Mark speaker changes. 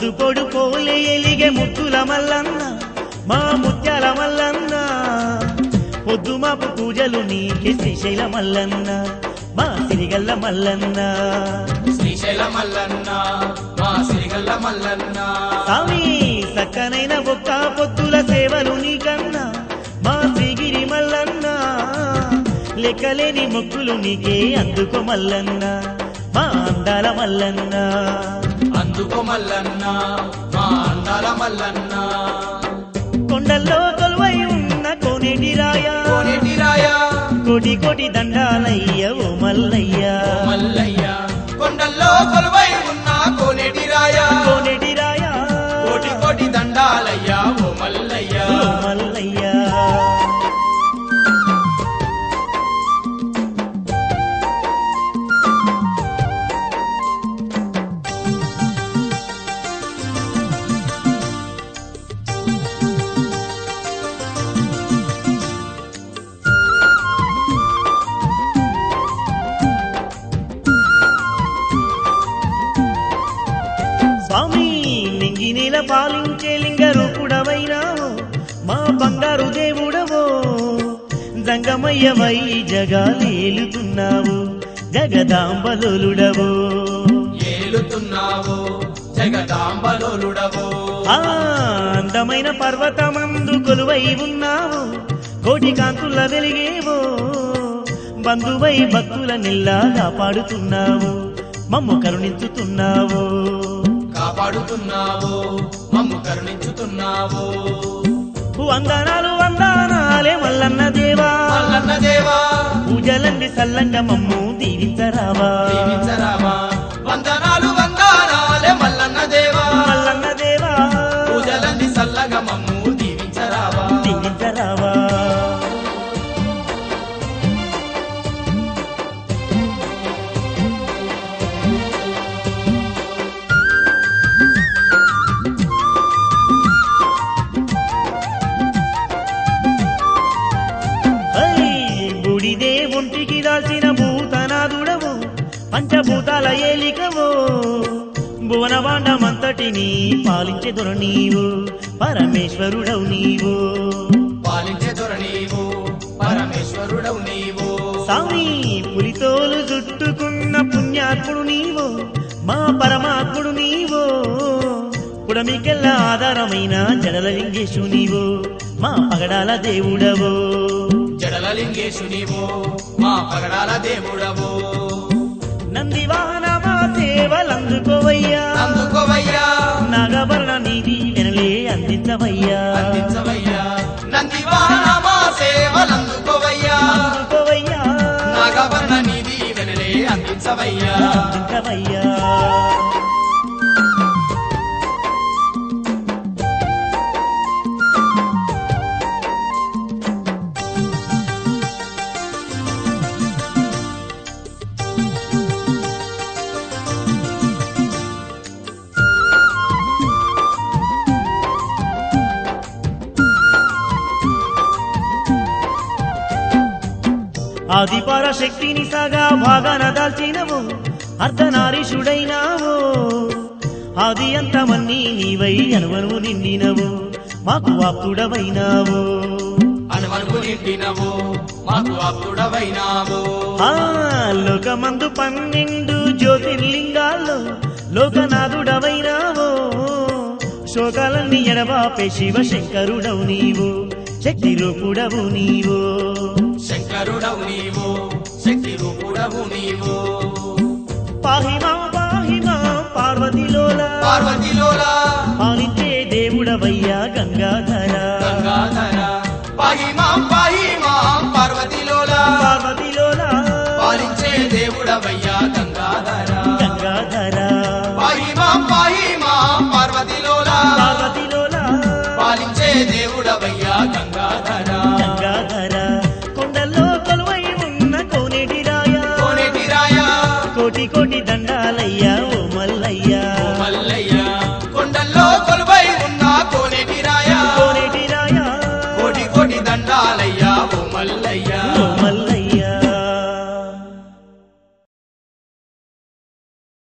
Speaker 1: పొద్దు పొడు పోలే ఎలిగే ముద్దుల మల్లన్న మా ముత్యాల మల్లన్న పొద్దు మాపు పూజలు నీకే శ్రీశైల మల్లన్న మా సిరిగల్ల మల్లన్న
Speaker 2: శ్రీశైల మల్లన్న మా సిరిగల్ల మల్లన్న
Speaker 1: స్వామి సక్కనైన ఒక్క పొద్దుల సేవలు నీకన్నా మా శ్రీగిరి మల్లన్న లెక్కలేని మొక్కులు నీకే అందుకో మల్లన్న మా అందాల మల్లన్న
Speaker 2: అందుకో మల్లన్న మా అందాల మల్లన్న
Speaker 1: కొండల్లో కొలువై ఉన్న కోనేటి రాయ
Speaker 2: కోనేటి రాయ
Speaker 1: కోటి కోటి దండాలయ్య ఓ మల్లయ్య
Speaker 2: మల్లయ్య కొండల్లో కొలువై ఉన్న కోనేటి రాయ
Speaker 1: కోనేటి రాయ
Speaker 2: కోటి కోటి దండాలయ్య ఓ మల్లయ్య
Speaker 1: ఓ మల్లయ్య స్వామి నింగి నీల పాలించే లింగ రూపుడవైనావో మా బంగారు దేవుడవో జంగమయ్యవై జగాలేలుతున్నావు జగదాంబలోలుడవో
Speaker 2: ఏలుతున్నావో జగదాంబలోలుడవో
Speaker 1: ఆ అందమైన పర్వతమందు కొలువై ఉన్నావు కోటి కాంతుల వెలిగేవో బంధువై భక్తుల నిల్లా కాపాడుతున్నావు మమ్ము కరుణించుతున్నావు
Speaker 2: కాపాడుతున్నావో మమ్ము కరుణించుతున్నావో
Speaker 1: వందనాలు వందనాలే మల్లన్న దేవా
Speaker 2: మల్లన్న దేవా
Speaker 1: పూజలండి సల్లంగా మమ్ము దీవించరావా
Speaker 2: దీవించరామా వందనాలు వందనాలే మల్లన్న దేవా
Speaker 1: మల్లన్న దేవా
Speaker 2: పూజలన్నీ సల్లగా మమ్ము దీవించరావా
Speaker 1: దీవించరావా బుడిదే ఒంటికి దాల్చిన భూతనాదుడవు పంచభూతాల ఏలికవో భువనవాండమంతటిని పాలించే దొర నీవు పరమేశ్వరుడవు నీవు
Speaker 2: పాలించే దొర నీవు పరమేశ్వరుడవు నీవు
Speaker 1: స్వామి పులితోలు చుట్టుకున్న పుణ్యాత్ముడు నీవు మా పరమాత్ముడు నీవు పుడమికెల్లా ఆధారమైన జడల లింగేశు నీవు మా పగడాల దేవుడవో
Speaker 2: జడల లింగేశు నీవు మా పగడాల దేవుడవు
Speaker 1: నంది వాహన మా సేవలందుకోవయ్యా
Speaker 2: అందుకోవయ్యా
Speaker 1: నాగభరణ నిధి వెనలే అందించవయ్యా
Speaker 2: అందించవయ్యా నంది వాహన మా సేవలందుకోవయ్యా
Speaker 1: అందుకోవయ్యా
Speaker 2: నాగవర్ణ నిధి వెనలే అందించవయ్యా
Speaker 1: అందించవయ్యా ఆదిపర శక్తిని సగా భాగాన దాల్చినవు అర్ధనారీషుడైనావు ఆది అంతమన్నీ నీవై అనువనువు నిండినవు మాకు ఆప్తుడవైనావు
Speaker 2: అనుమనుకు నిండినవు మాకు ఆప్తుడవైనావు
Speaker 1: ఆ లోకమందు 12 జ్యోతిర్లింగాల్లో లోకనాథుడవైనావు శోకాలన్నీ ఎడబాపే శివశంకరుడవు నీవు శక్తి రూపుడవు నీవు
Speaker 2: శంకరుడవు నీవు శక్తి రూపుడవు నీవు
Speaker 1: పాహిమా పార్వతిలోలా
Speaker 2: పార్వతిలోలా
Speaker 1: పాలించే దేవుడవయ్యా గంగాధర
Speaker 2: గంగాధర పాహిమాం పార్వతిలోలా
Speaker 1: పార్వతిలోలా
Speaker 2: పాలించే దేవుడవయ్యా గంగాధర
Speaker 1: గంగాధర
Speaker 2: పాహిమాం పార్వతిలోలా
Speaker 1: పార్వతిలోలా
Speaker 2: పాలించే దేవుడవయ్యా గంగాధర
Speaker 1: గంగాధర కొండల్లో కొలువై ఉన్న కోనేటి రాయ
Speaker 2: కోనేటి రాయ
Speaker 1: కోటి కోటి